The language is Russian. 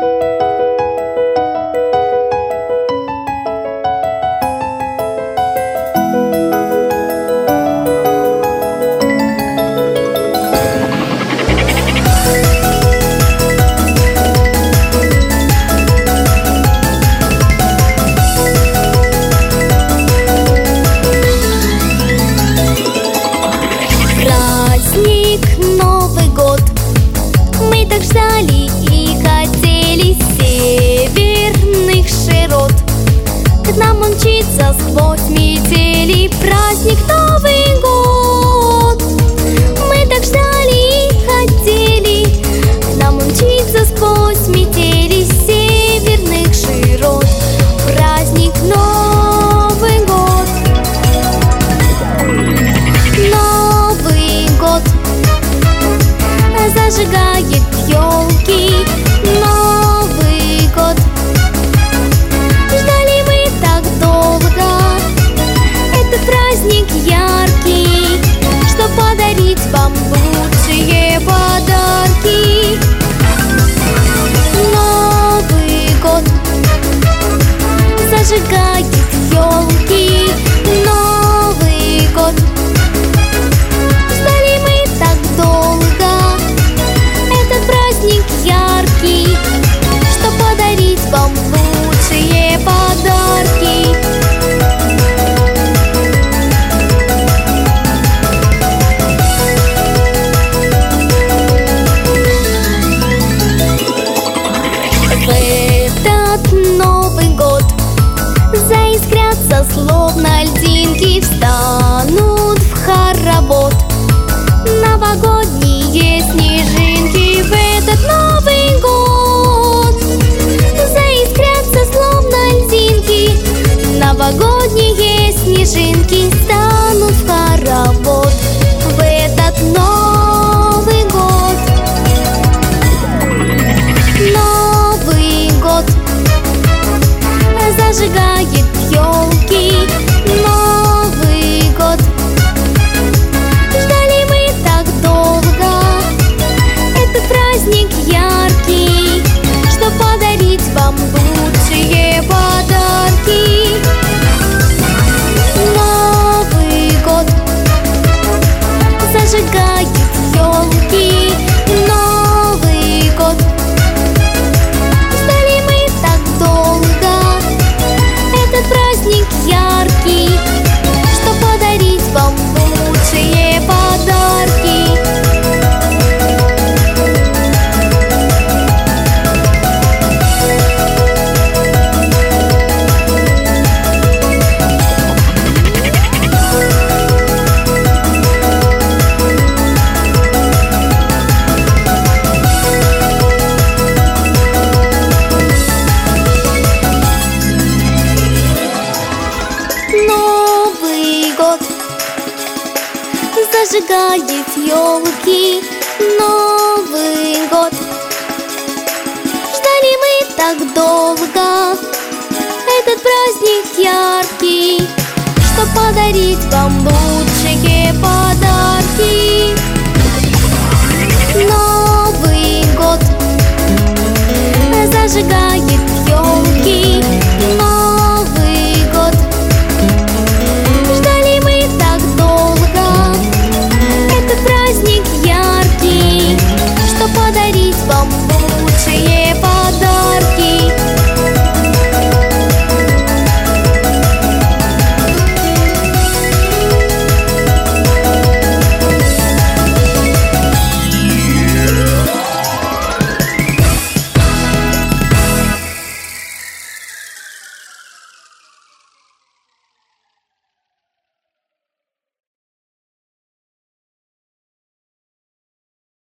К нам он мчится сквозь метели, праздник Новый год. Мы так ждали и хотели, к нам он мчится сквозь метели северных широт, праздник Новый год. Новый год зажигает елки, Новый год ждали мы так долго, этот праздник яркий, что подарить вам лучшие подарки. Новый год зажигает елки, Новый год ждали мы так долго, этот праздник яркий, что подарить вам лучшие подарки. В этот Новый год заискрятся, словно льдинки, встанут в хоровод новогодние снежинки. В этот Новый год заискрятся, словно льдинки, новогодние снежинки станут в хоровод. В этот Новый год, Новый год зажигает елки, Новый год ждали мы так долго, этот праздник яркий, что подарить вам лучшие подарки. Новый год зажигает елки, Новый год ждали мы так долго, этот праздник яркий, что подарить вам лучшие подарки. Новый год зажигает елки, Новый год ждали мы так долго, этот праздник яркий, что подарить вам лучшие подарки.